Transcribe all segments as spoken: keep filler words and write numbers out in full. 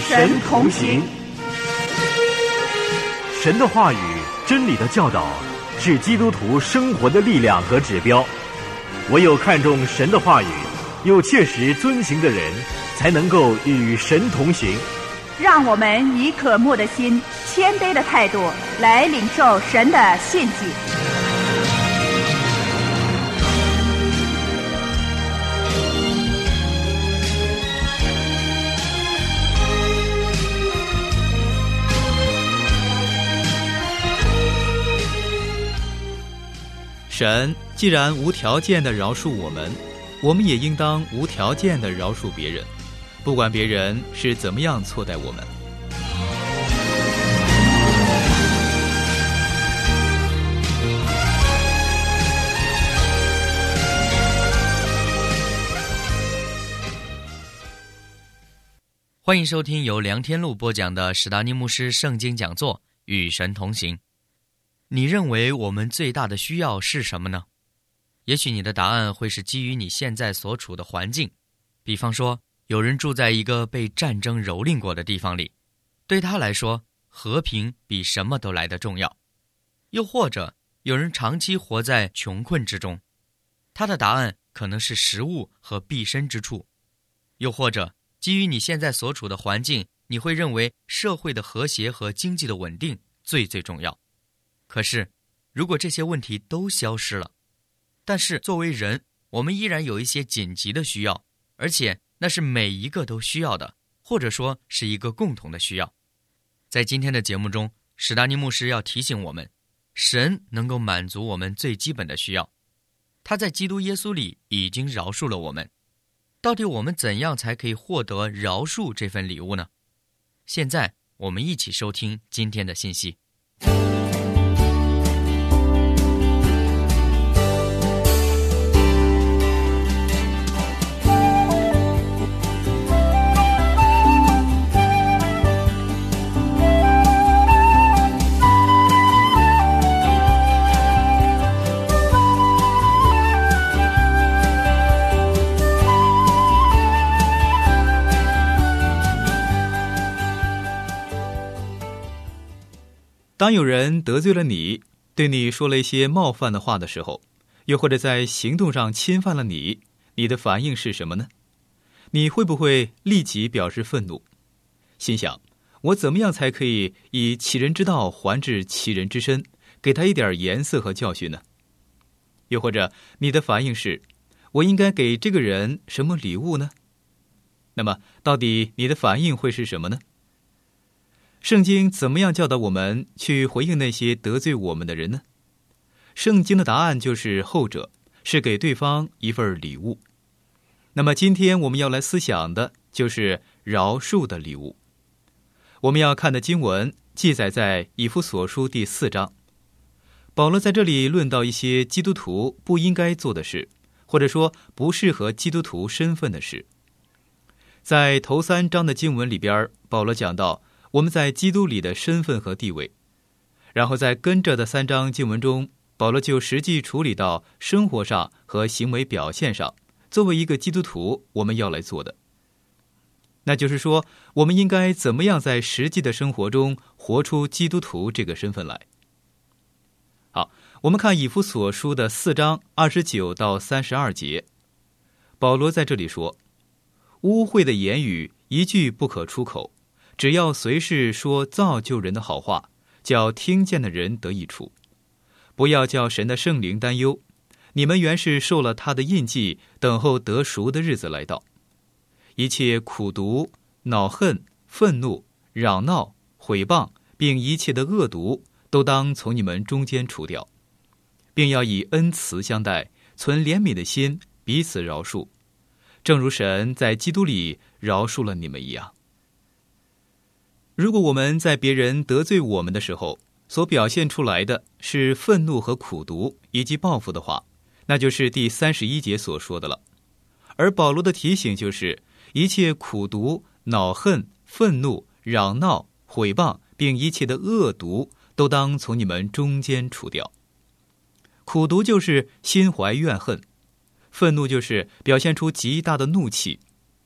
神同行。神的话语、真理的教导是基督徒生活的力量和指标。唯有看重神的话语，又切实遵行的人，才能够与神同行。 让我们以渴慕的心、谦卑的态度来领受神的信息。 神既然无条件地饶恕我们，我们也应当无条件地饶恕别人，不管别人是怎么样错待我们。 欢迎收听由梁天禄播讲的史达尼牧师圣经讲座《与神同行》。你认为我们最大的需要是什么呢？也许你的答案会是基于你现在所处的环境。比方说，有人住在一个被战争蹂躏过的地方里，对他来说，和平比什么都来得重要。又或者，有人长期活在穷困之中，他的答案可能是食物和避身之处。又或者，基于你现在所处的环境，你会认为社会的和谐和经济的稳定最最重要。可是，如果这些问题都消失了，但是作为人，我们依然有一些紧急的需要，而且那是每一个都需要的，或者说是一个共同的需要。在今天的节目中，史达尼牧师要提醒我们，神能够满足我们最基本的需要，他在基督耶稣里已经饶恕了我们。到底我们怎样才可以获得饶恕这份礼物呢？现在我们一起收听今天的信息。 当有人得罪了你，对你说了一些冒犯的话的时候，又或者在行动上侵犯了你，你的反应是什么呢？你会不会立即表示愤怒，心想，我怎么样才可以以其人之道还治其人之身，给他一点颜色和教训呢？又或者你的反应是，我应该给这个人什么礼物呢？那么到底你的反应会是什么呢？圣经怎么样教导我们去回应那些得罪我们的人呢？圣经的答案就是后者，是给对方一份礼物。那么今天我们要来思想的就是饶恕的礼物。我们要看的经文记载在以弗所书第四章。保罗在这里论到一些基督徒不应该做的事，或者说不适合基督徒身份的事。在头三章的经文里边，保罗讲到我们在基督里的身份和地位，然后在跟着的三章经文中，保罗就实际处理到生活上和行为表现上，作为一个基督徒我们要来做的。那就是说，我们应该怎么样在实际的生活中活出基督徒这个身份来。好，我们看以弗所书的四章二十九到三十二节，保罗在这里说，污秽的言语一句不可出口，只要随时说造就人的好话，叫听见的人得益处。不要叫神的圣灵担忧，你们原是受了他的印记，等候得赎的日子来到。一切苦毒、恼恨、愤怒、嚷闹、毁谤，并一切的恶毒，都当从你们中间除掉，并要以恩慈相待，存怜悯的心，彼此饶恕，正如神在基督里饶恕了你们一样。如果我们在别人得罪我们的时候，所表现出来的是愤怒和苦毒以及报复的话，那就是第三十一节所说的了。而保罗的提醒就是，一切苦毒、恼恨、愤怒、嚷闹、毁谤，并一切的恶毒，都当从你们中间除掉。苦毒就是心怀怨恨，愤怒就是表现出极大的怒气，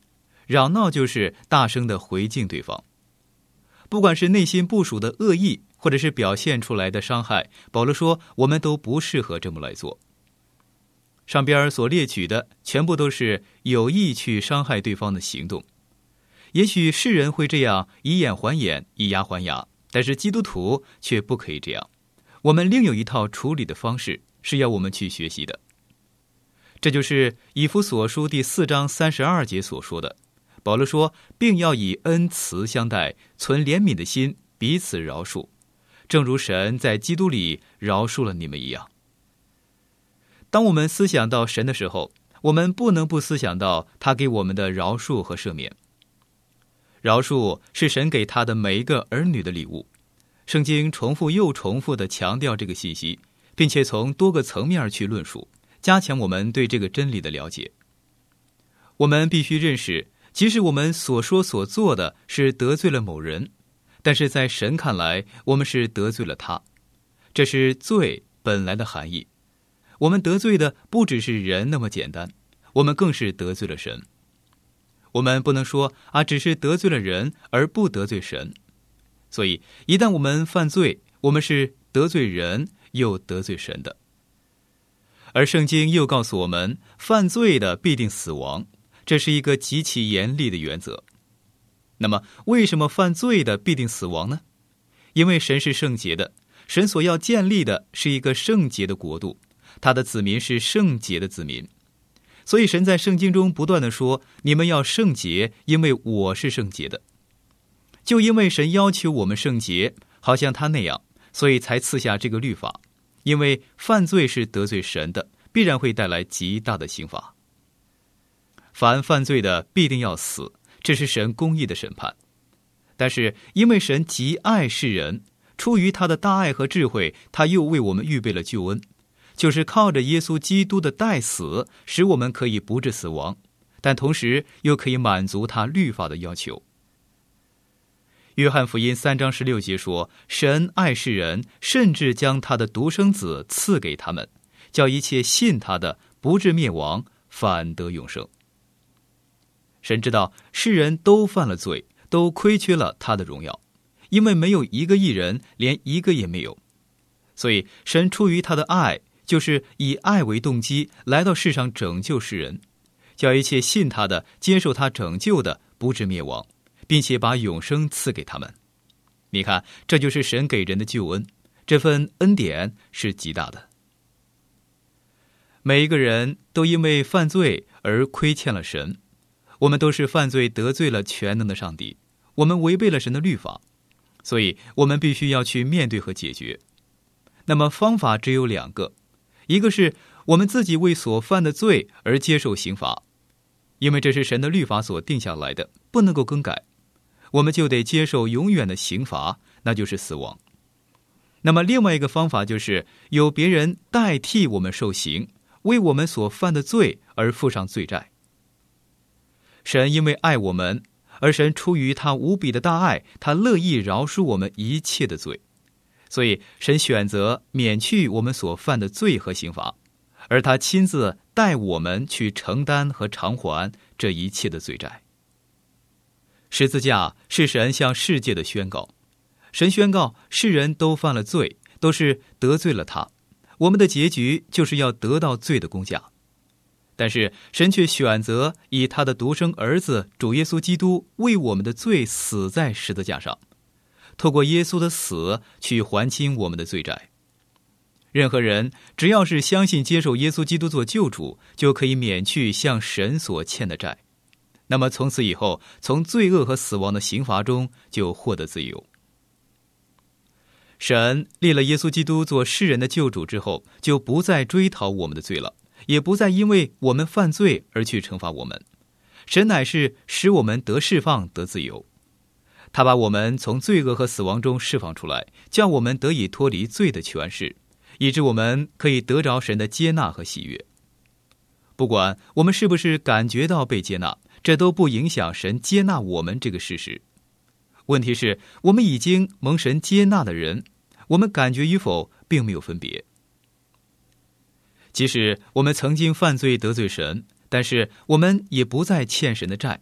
嚷闹就是大声的回敬对方。不管是内心部署的恶意，或者是表现出来的伤害，保罗说我们都不适合这么来做。上边所列举的全部都是有意去伤害对方的行动。也许世人会这样以眼还眼，以牙还牙，但是基督徒却不可以这样。我们另有一套处理的方式，是要我们去学习的。这就是以弗所书第四章三十二节所说的，保罗说，并要以恩慈相待，存怜悯的心，彼此饶恕，正如神在基督里饶恕了你们一样。当我们思想到神的时候，我们不能不思想到他给我们的饶恕和赦免。饶恕是神给他的每一个儿女的礼物。圣经重复又重复地强调这个信息，并且从多个层面去论述，加强我们对这个真理的了解。我们必须认识，即使我们所说所做的是得罪了某人，但是在神看来，我们是得罪了他。这是罪本来的含义。我们得罪的不只是人那么简单，我们更是得罪了神。我们不能说啊，只是得罪了人而不得罪神。所以一旦我们犯罪，我们是得罪人又得罪神的。而圣经又告诉我们，犯罪的必定死亡，这是一个极其严厉的原则。那么为什么犯罪的必定死亡呢？因为神是圣洁的，神所要建立的是一个圣洁的国度，他的子民是圣洁的子民。所以神在圣经中不断地说，你们要圣洁，因为我是圣洁的。就因为神要求我们圣洁，好像他那样，所以才赐下这个律法。因为犯罪是得罪神的，必然会带来极大的刑罚。凡犯罪的必定要死，这是神公义的审判。但是因为神极爱世人，出于他的大爱和智慧，他又为我们预备了救恩，就是靠着耶稣基督的代死，使我们可以不致死亡，但同时又可以满足他律法的要求。约翰福音三章十六节说，神爱世人，甚至将他的独生子赐给他们，叫一切信他的不至灭亡，反得永生。神知道世人都犯了罪，都亏缺了他的荣耀，因为没有一个义人，连一个也没有。所以神出于他的爱，就是以爱为动机来到世上拯救世人，叫一切信他的接受他拯救的不至灭亡，并且把永生赐给他们。你看，这就是神给人的救恩，这份恩典是极大的。每一个人都因为犯罪而亏欠了神，我们都是犯罪得罪了全能的上帝，我们违背了神的律法，所以我们必须要去面对和解决。那么方法只有两个，一个是我们自己为所犯的罪而接受刑罚，因为这是神的律法所定下来的，不能够更改，我们就得接受永远的刑罚，那就是死亡。那么另外一个方法就是有别人代替我们受刑，为我们所犯的罪而负上罪债。神因为爱我们，而神出于他无比的大爱，他乐意饶恕我们一切的罪，所以神选择免去我们所犯的罪和刑罚，而他亲自带我们去承担和偿还这一切的罪债。十字架是神向世界的宣告，神宣告世人都犯了罪，都是得罪了他，我们的结局就是要得到罪的工价。但是神却选择以他的独生儿子主耶稣基督为我们的罪死在十字架上，透过耶稣的死去还清我们的罪债。任何人只要是相信接受耶稣基督做救主，就可以免去向神所欠的债，那么从此以后，从罪恶和死亡的刑罚中就获得自由。神立了耶稣基督做世人的救主之后，就不再追讨我们的罪了，也不再因为我们犯罪而去惩罚我们。神乃是使我们得释放得自由，他把我们从罪恶和死亡中释放出来，叫我们得以脱离罪的权势，以致我们可以得着神的接纳和喜悦。不管我们是不是感觉到被接纳，这都不影响神接纳我们这个事实。问题是，我们已经蒙神接纳的人，我们感觉与否并没有分别。即使我们曾经犯罪得罪神，但是我们也不再欠神的债，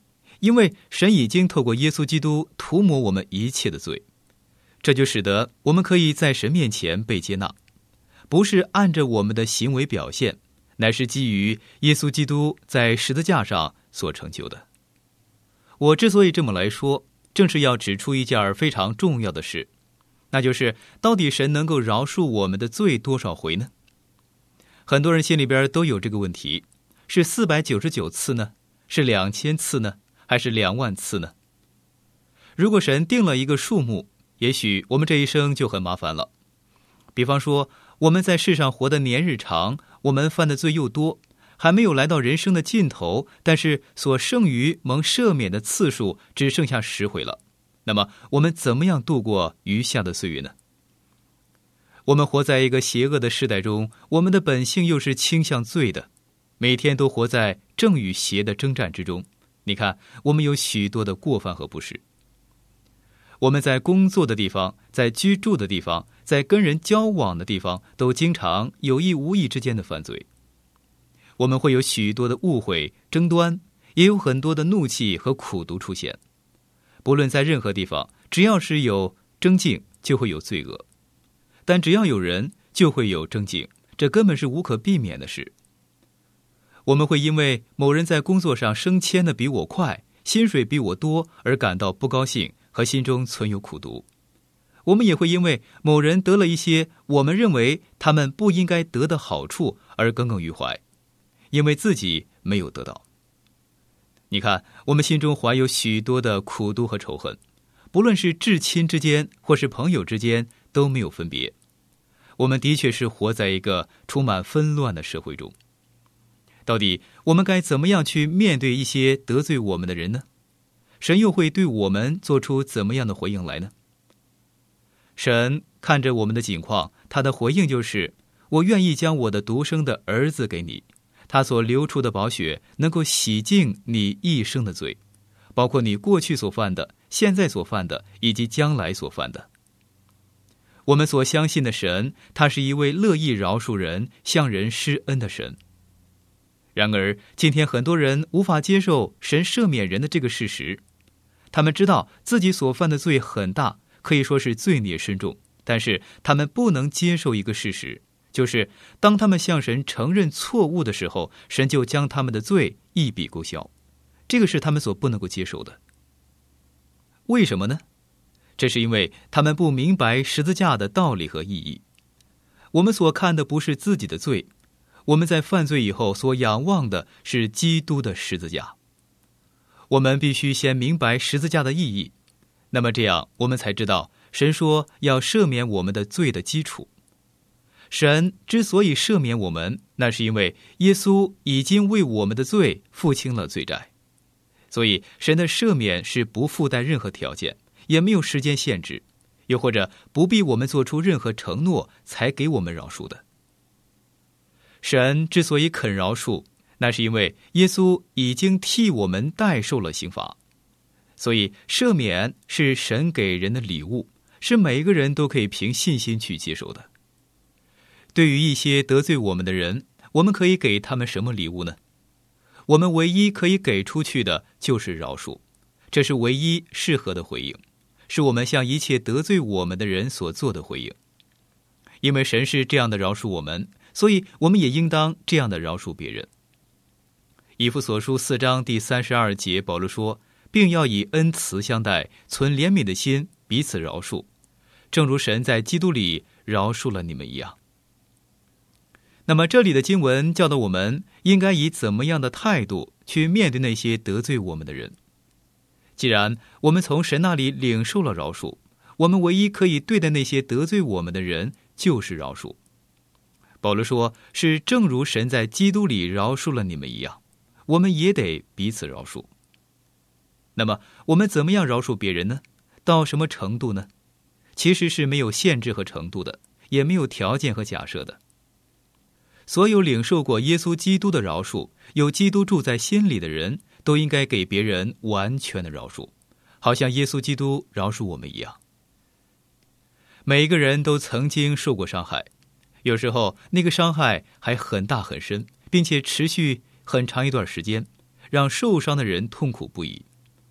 因为神已经透过耶稣基督涂抹我们一切的罪，这就使得我们可以在神面前被接纳，不是按着我们的行为表现，乃是基于耶稣基督在十字架上所成就的。我之所以这么来说，正是要指出一件非常重要的事，那就是到底神能够饶恕我们的罪多少回呢？很多人心里边都有这个问题，是四百九十九次呢？是两千次呢？还是两万次呢？如果神定了一个数目，也许我们这一生就很麻烦了。比方说，我们在世上活的年日长，我们犯的罪又多，还没有来到人生的尽头，但是所剩余蒙赦免的次数只剩下十回了。那么我们怎么样度过余下的岁月呢？我们活在一个邪恶的时代中，我们的本性又是倾向罪的，每天都活在正与邪的征战之中。你看，我们有许多的过犯和不是。我们在工作的地方，在居住的地方，在跟人交往的地方，都经常有意无意之间的犯罪。我们会有许多的误会、争端，也有很多的怒气和苦毒出现。不论在任何地方，只要是有争竞，就会有罪恶。但只要有人，就会有争竞，这根本是无可避免的事。我们会因为某人在工作上升迁的比我快，薪水比我多而感到不高兴和心中存有苦毒。我们也会因为某人得了一些我们认为他们不应该得的好处而耿耿于怀，因为自己没有得到。你看，我们心中怀有许多的苦毒和仇恨，不论是至亲之间或是朋友之间都没有分别。我们的确是活在一个充满纷乱的社会中。到底我们该怎么样去面对一些得罪我们的人呢？神又会对我们做出怎么样的回应来呢？神看着我们的境况，他的回应就是：我愿意将我的独生的儿子给你，他所流出的宝血能够洗净你一生的罪，包括你过去所犯的、现在所犯的以及将来所犯的。我们所相信的神，他是一位乐意饶恕人、向人施恩的神。然而，今天很多人无法接受神赦免人的这个事实。他们知道自己所犯的罪很大，可以说是罪孽深重，但是他们不能接受一个事实，就是当他们向神承认错误的时候，神就将他们的罪一笔勾销。这个是他们所不能够接受的。为什么呢？这是因为他们不明白十字架的道理和意义。我们所看的不是自己的罪，我们在犯罪以后所仰望的是基督的十字架。我们必须先明白十字架的意义，那么这样我们才知道神说要赦免我们的罪的基础。神之所以赦免我们，那是因为耶稣已经为我们的罪付清了罪债。所以神的赦免是不附带任何条件，也没有时间限制，又或者不必我们做出任何承诺才给我们饶恕的。神之所以肯饶恕，那是因为耶稣已经替我们代受了刑罚。所以赦免是神给人的礼物，是每一个人都可以凭信心去接受的。对于一些得罪我们的人，我们可以给他们什么礼物呢？我们唯一可以给出去的就是饶恕，这是唯一适合的回应，是我们向一切得罪我们的人所做的回应。因为神是这样的饶恕我们，所以我们也应当这样的饶恕别人。以弗所书四章第三十二节，保罗说，并要以恩慈相待，存怜悯的心，彼此饶恕，正如神在基督里饶恕了你们一样。那么这里的经文教导我们应该以怎么样的态度去面对那些得罪我们的人？既然我们从神那里领受了饶恕，我们唯一可以对待那些得罪我们的人就是饶恕。保罗说，是正如神在基督里饶恕了你们一样，我们也得彼此饶恕。那么我们怎么样饶恕别人呢？到什么程度呢？其实是没有限制和程度的，也没有条件和假设的。所有领受过耶稣基督的饶恕，有基督住在心里的人，都应该给别人完全的饶恕，好像耶稣基督饶恕我们一样。每一个人都曾经受过伤害，有时候那个伤害还很大很深，并且持续很长一段时间，让受伤的人痛苦不已。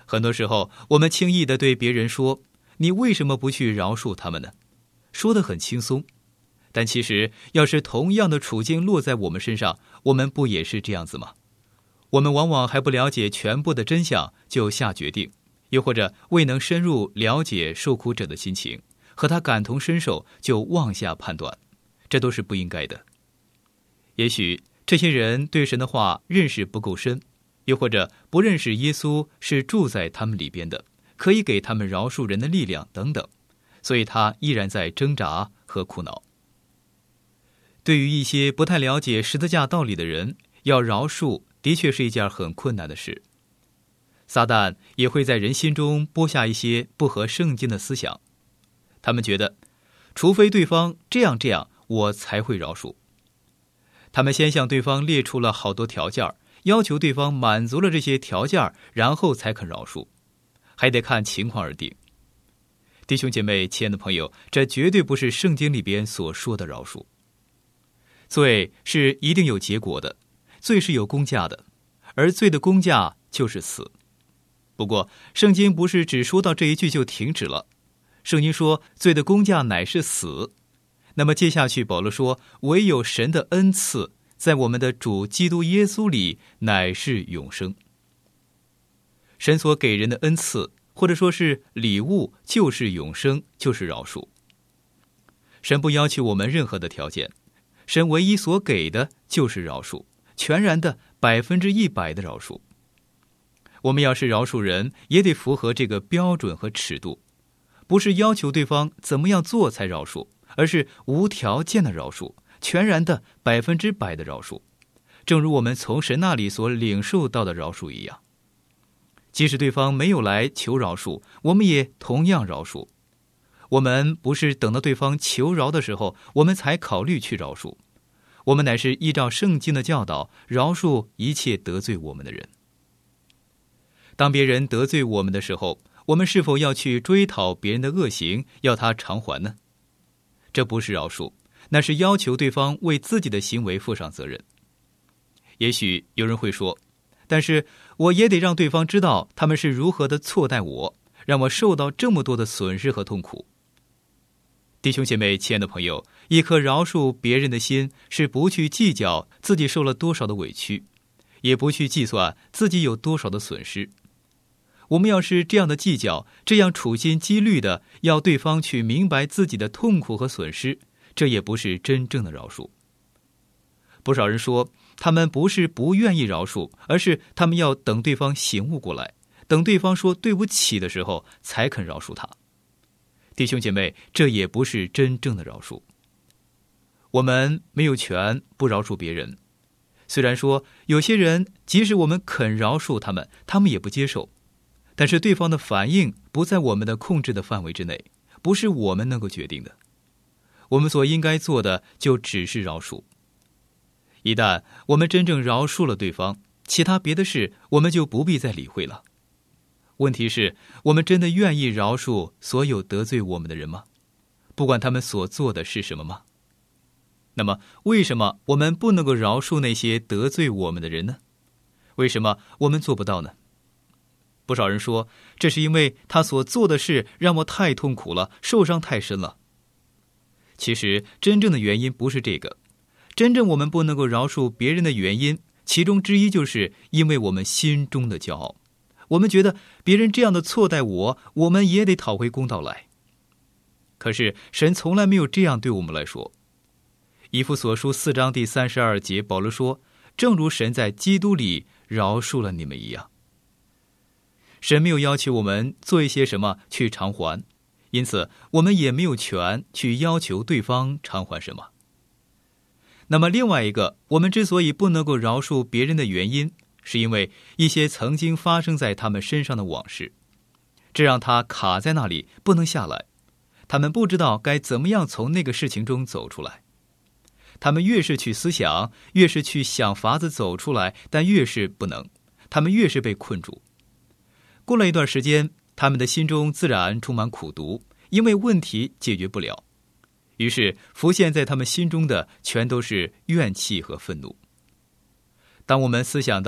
很多时候，我们轻易地对别人说：“你为什么不去饶恕他们呢？”说得很轻松，但其实要是同样的处境落在我们身上，我们不也是这样子吗？我们往往还不了解全部的真相就下决定，又或者未能深入了解受苦者的心情，和他感同身受就妄下判断，这都是不应该的。也许这些人对神的话认识不够深，又或者不认识耶稣是住在他们里边的，可以给他们饶恕人的力量等等，所以他依然在挣扎和苦恼。对于一些不太了解十字架道理的人，要饶恕的确是一件很困难的事。撒旦也会在人心中播下一些不合圣经的思想，他们觉得除非对方这样这样，我才会饶恕。他们先向对方列出了好多条件，要求对方满足了这些条件，然后才肯饶恕，还得看情况而定。弟兄姐妹，亲爱的朋友，这绝对不是圣经里边所说的饶恕。罪是一定有结果的，罪是有公价的，而罪的公价就是死。不过圣经不是只说到这一句就停止了，圣经说罪的公价乃是死。那么接下去保罗说，唯有神的恩赐在我们的主基督耶稣里乃是永生。神所给人的恩赐或者说是礼物就是永生，就是饶恕。神不要求我们任何的条件，神唯一所给的就是饶恕，全然的百分之一百的饶恕。我们要是饶恕人，也得符合这个标准和尺度，不是要求对方怎么样做才饶恕，而是无条件的饶恕，全然的百分之百的饶恕，正如我们从神那里所领受到的饶恕一样。即使对方没有来求饶恕，我们也同样饶恕。我们不是等到对方求饶的时候，我们才考虑去饶恕，我们乃是依照圣经的教导，饶恕一切得罪我们的人。当别人得罪我们的时候，我们是否要去追讨别人的恶行，要他偿还呢？这不是饶恕，那是要求对方为自己的行为负上责任。也许有人会说，但是我也得让对方知道他们是如何的错待我，让我受到这么多的损失和痛苦。弟兄姐妹，亲爱的朋友，一颗饶恕别人的心，是不去计较自己受了多少的委屈，也不去计算自己有多少的损失。我们要是这样的计较，这样处心积虑的要对方去明白自己的痛苦和损失，这也不是真正的饶恕。不少人说，他们不是不愿意饶恕，而是他们要等对方醒悟过来，等对方说对不起的时候才肯饶恕他。弟兄姐妹，这也不是真正的饶恕。我们没有权不饶恕别人，虽然说有些人即使我们肯饶恕他们，他们也不接受，但是对方的反应不在我们的控制的范围之内，不是我们能够决定的。我们所应该做的就只是饶恕。一旦我们真正饶恕了对方，其他别的事我们就不必再理会了。问题是，我们真的愿意饶恕所有得罪我们的人吗？不管他们所做的是什么吗？那么为什么我们不能够饶恕那些得罪我们的人呢？为什么我们做不到呢？不少人说，这是因为他所做的事让我太痛苦了，受伤太深了。其实真正的原因不是这个，真正我们不能够饶恕别人的原因，其中之一就是因为我们心中的骄傲。我们觉得别人这样的错待我，我们也得讨回公道来。可是神从来没有这样对我们来说。以弗所书四章第三十二节，保罗说，正如神在基督里饶恕了你们一样。神没有要求我们做一些什么去偿还，因此我们也没有权去要求对方偿还什么。那么另外一个，我们之所以不能够饶恕别人的原因，是因为一些曾经发生在他们身上的往事，这让他卡在那里不能下来。他们不知道该怎么样从那个事情中走出来。他们越是去思想，越是去想法子走出来，但越是不能，他们越是被困住。过了一段时间，他们的心中自然充满苦毒，因为问题解决不了，于是浮现在他们心中的全都是怨气和愤怒。当我们思想到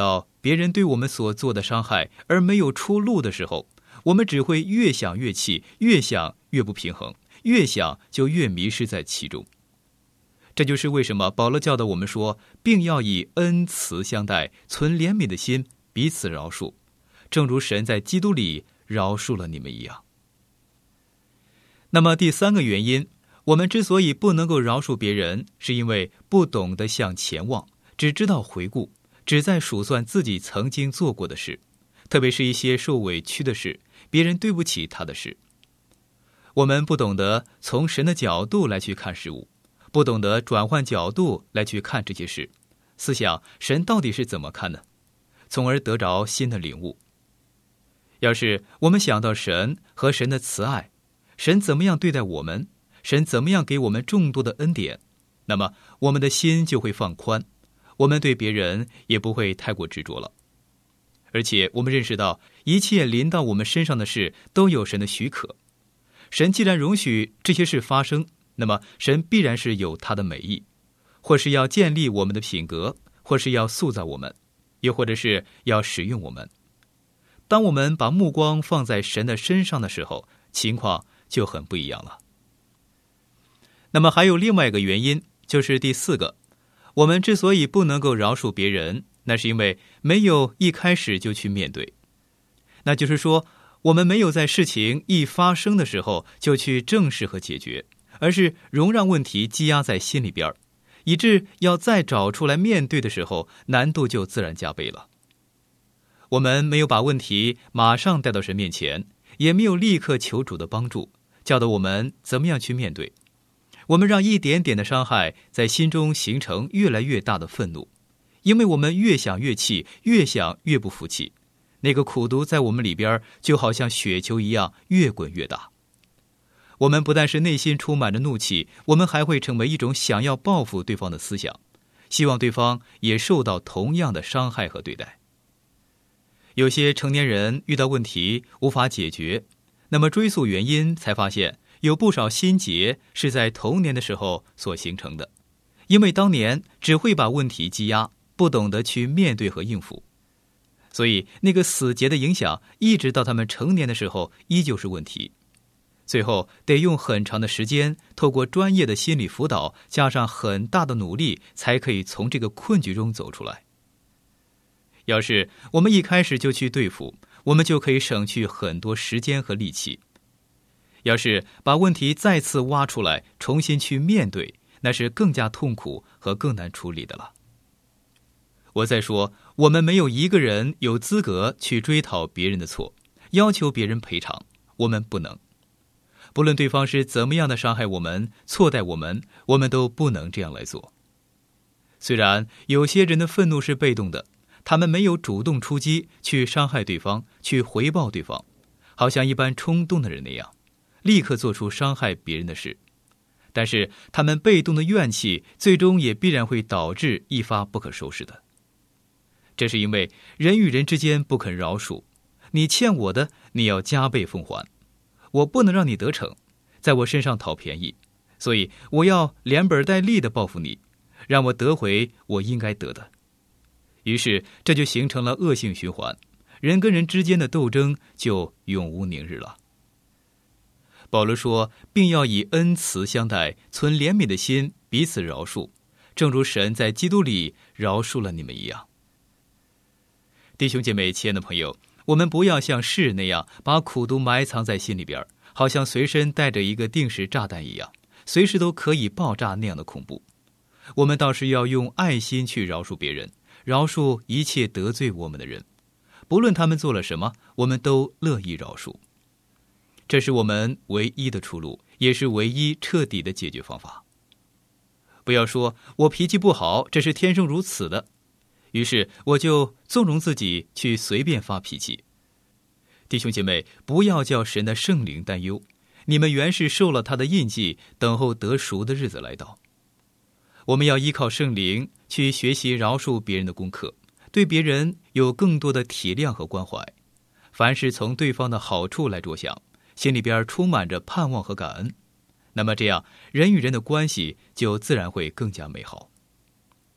别人对我们所做的伤害而没有出路的时候，我们只会越想越气，越想越不平衡，越想就越迷失在其中。这就是为什么保罗教导我们说，并要以恩慈相待，存怜悯的心，彼此饶恕，正如神在基督里饶恕了你们一样。那么第三个原因，我们之所以不能够饶恕别人，是因为不懂得向前望，只知道回顾，只在数算自己曾经做过的事，特别是一些受委屈的事，别人对不起他的事。我们不懂得从神的角度来去看事物，不懂得转换角度来去看这些事，思想神到底是怎么看呢？从而得着新的领悟。要是我们想到神和神的慈爱，神怎么样对待我们，神怎么样给我们众多的恩典，那么我们的心就会放宽，我们对别人也不会太过执着了。而且我们认识到，一切临到我们身上的事都有神的许可。神既然容许这些事发生，那么神必然是有他的美意，或是要建立我们的品格，或是要塑造我们，又或者是要使用我们。当我们把目光放在神的身上的时候，情况就很不一样了。那么还有另外一个原因，就是第四个，我们之所以不能够饶恕别人，那是因为没有一开始就去面对。那就是说，我们没有在事情一发生的时候就去正视和解决，而是容让问题积压在心里边，以致要再找出来面对的时候，难度就自然加倍了。我们没有把问题马上带到神面前，也没有立刻求主的帮助，教导我们怎么样去面对。我们让一点点的伤害在心中形成越来越大的愤怒，因为我们越想越气，越想越不服气，那个苦毒在我们里边就好像雪球一样越滚越大。我们不但是内心充满着怒气，我们还会成为一种想要报复对方的思想，希望对方也受到同样的伤害和对待。有些成年人遇到问题无法解决，那么追溯原因才发现，有不少心结是在童年的时候所形成的，因为当年只会把问题积压，不懂得去面对和应付，所以那个死结的影响一直到他们成年的时候依旧是问题。最后得用很长的时间，透过专业的心理辅导，加上很大的努力，才可以从这个困局中走出来。要是我们一开始就去对付，我们就可以省去很多时间和力气。要是把问题再次挖出来，重新去面对，那是更加痛苦和更难处理的了。我再说，我们没有一个人有资格去追讨别人的错，要求别人赔偿，我们不能。不论对方是怎么样的伤害我们，错待我们，我们都不能这样来做。虽然有些人的愤怒是被动的，他们没有主动出击去伤害对方，去回报对方，好像一般冲动的人那样立刻做出伤害别人的事，但是他们被动的怨气最终也必然会导致一发不可收拾的。这是因为人与人之间不肯饶恕，你欠我的你要加倍奉还，我不能让你得逞，在我身上讨便宜，所以我要连本带利的报复你，让我得回我应该得的。于是这就形成了恶性循环，人跟人之间的斗争就永无宁日了。保罗说，并要以恩慈相待，存怜悯的心，彼此饶恕，正如神在基督里饶恕了你们一样。弟兄姐妹，亲爱的朋友，我们不要像世人那样把苦毒埋藏在心里边，好像随身带着一个定时炸弹一样，随时都可以爆炸那样的恐怖。我们倒是要用爱心去饶恕别人，饶恕一切得罪我们的人，不论他们做了什么，我们都乐意饶恕。这是我们唯一的出路，也是唯一彻底的解决方法。不要说我脾气不好，这是天生如此的，于是我就纵容自己去随便发脾气。弟兄姐妹，不要叫神的圣灵担忧，你们原是受了他的印记，等候得赎的日子来到。我们要依靠圣灵去学习饶恕别人的功课，对别人有更多的体谅和关怀，凡是从对方的好处来着想，心里边充满着盼望和感恩，那么这样人与人的关系就自然会更加美好。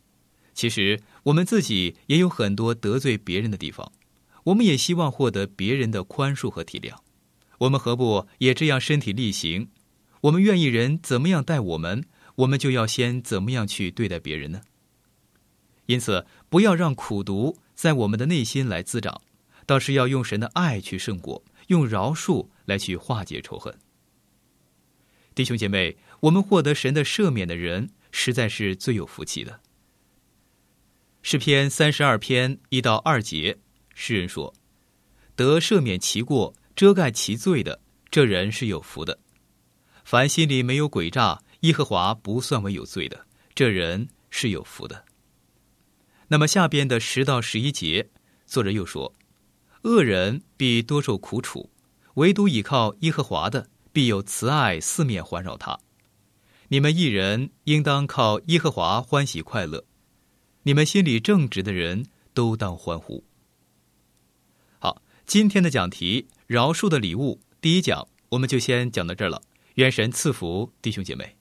其实我们自己也有很多得罪别人的地方，我们也希望获得别人的宽恕和体谅。我们何不也这样身体力行？我们愿意人怎么样待我们，我们就要先怎么样去对待别人呢？因此，不要让苦毒在我们的内心来滋长，倒是要用神的爱去胜过，用饶恕来去化解仇恨。弟兄姐妹，我们获得神的赦免的人，实在是最有福气的。诗篇三十二篇一到二节，诗人说：得赦免其过，遮盖其罪的，这人是有福的。凡心里没有诡诈，耶和华不算为有罪的，这人是有福的。那么下边的十到十一节，作者又说：恶人必多受苦楚，唯独倚靠耶和华的，必有慈爱四面环绕他。你们义人应当靠耶和华欢喜快乐，你们心里正直的人都当欢呼。好，今天的讲题饶恕的礼物第一讲我们就先讲到这儿了。愿神赐福弟兄姐妹。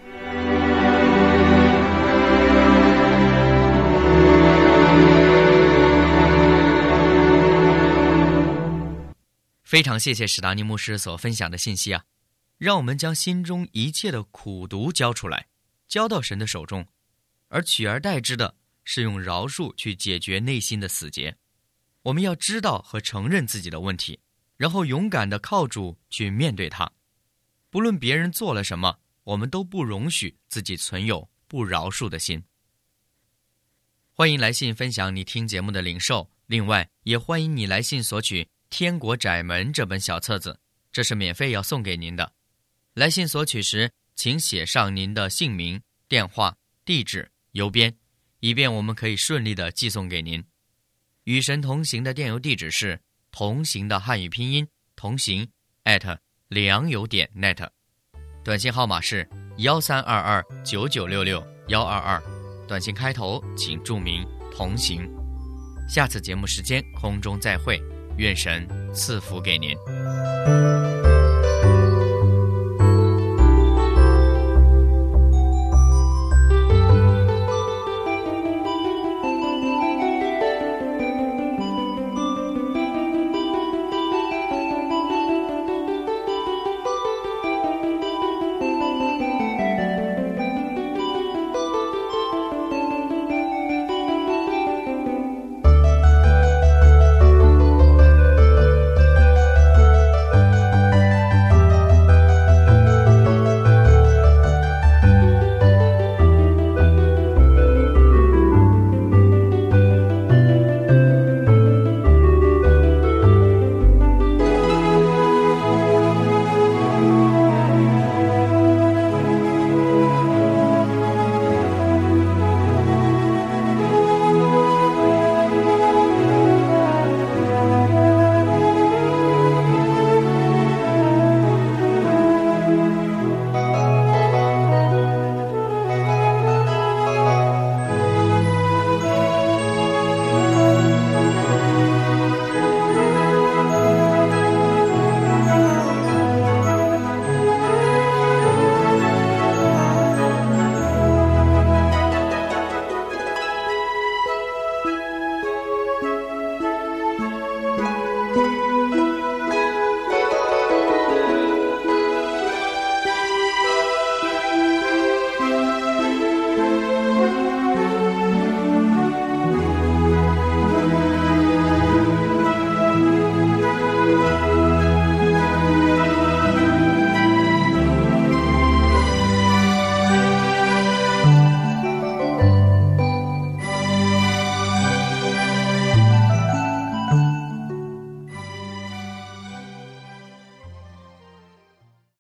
非常谢谢史达尼牧师所分享的信息啊，让我们将心中一切的苦毒交出来，交到神的手中，而取而代之的是用饶恕去解决内心的死结。我们要知道和承认自己的问题，然后勇敢地靠主去面对它。不论别人做了什么，我们都不容许自己存有不饶恕的心。欢迎来信分享你听节目的领受，另外也欢迎你来信索取《天国窄门》这本小册子，这是免费要送给您的。来信索取时，请写上您的姓名、电话、地址、邮编，以便我们可以顺利地寄送给您。与神同行的电邮地址是同行的汉语拼音同行 at 良友点 net， 短信号码是幺三二二九九六六幺二二，短信开头请注明同行。下次节目时间空中再会，愿神赐福给您。